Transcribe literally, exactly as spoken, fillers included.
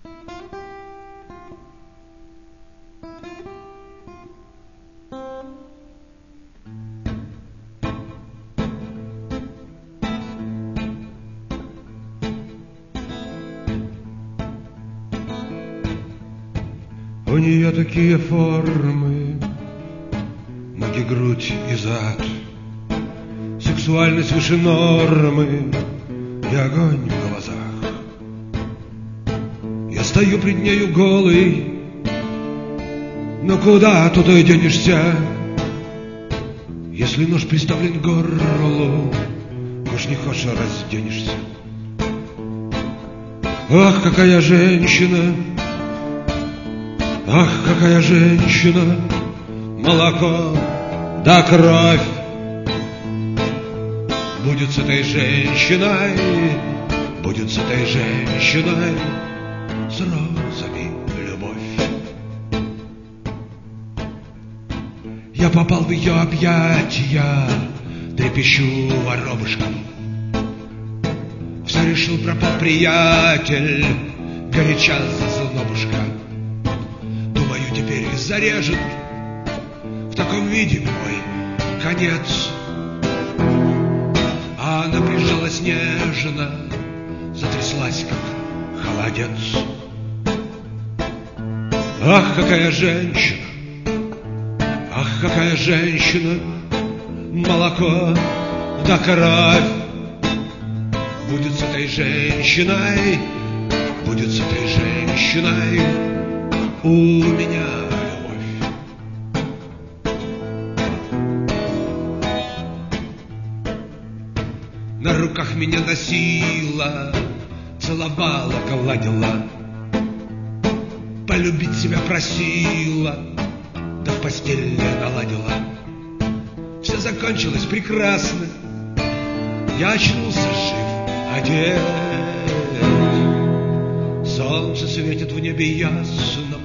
У нее такие формы, ноги, грудь и зад, сексуальность выше нормы и огонь в глазах. Я стою пред нею голый, но куда тут и денешься, если нож приставлен к горлу, уж не хочешь, разденешься. Ах, какая женщина! Ах, какая женщина, молоко да кровь. Будет с этой женщиной, будет с этой женщиной с розами любовь. Я попал в ее объятия, трепещу воробушком. Все решил, пропал приятель, горяча зазнобушка. Теперь зарежет в таком виде мой конец. А она прижалась нежно, затряслась, как холодец. Ах, какая женщина, ах, какая женщина, молоко да кровь. Будет с этой женщиной, будет с этой женщиной у меня любовь. На руках меня носила, целовала, гладила, полюбить себя просила, да в постель наладила. Все закончилось прекрасно, я очнулся жив, одет. Солнце светит в небе ясно,